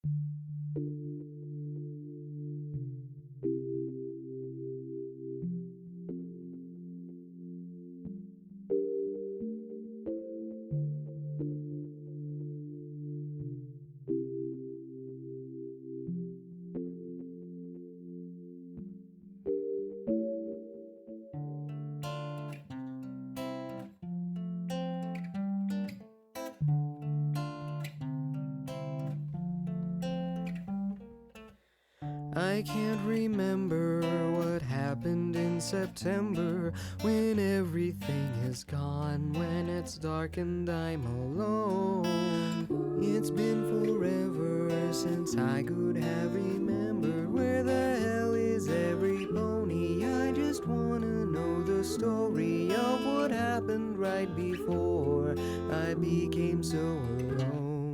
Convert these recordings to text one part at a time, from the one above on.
I can't remember what happened in September, when everything is gone, when it's dark and I'm alone. It's been forever since I could have remembered where the hell is every pony. I just wanna know the story of what happened right before I became so alone.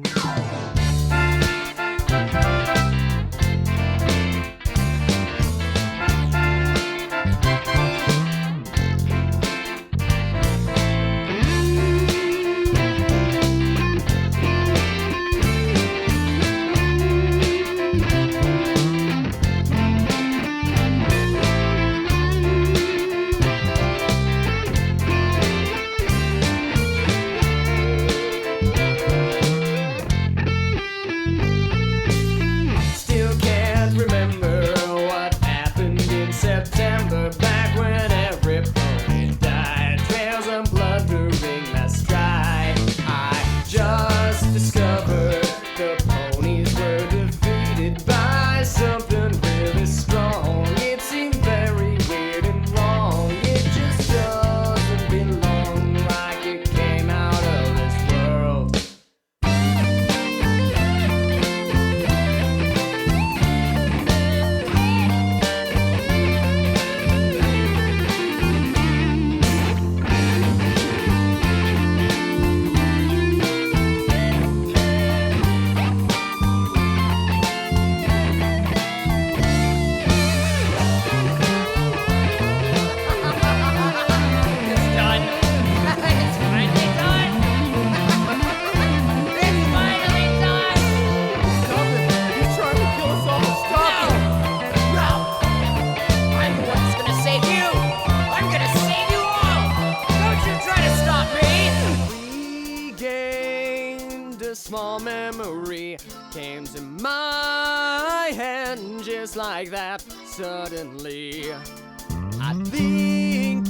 Small memory came to my hand just like that. Suddenly, I think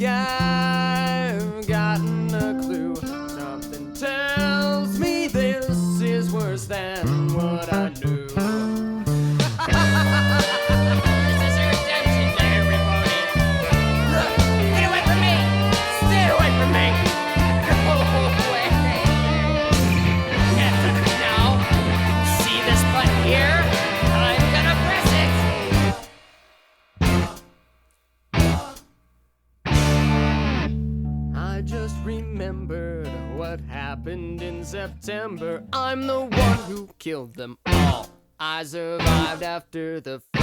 I've gotten a clue. Something tells me this is worse than what I knew. Just remembered what happened in September. I'm the one who killed them all. I survived after the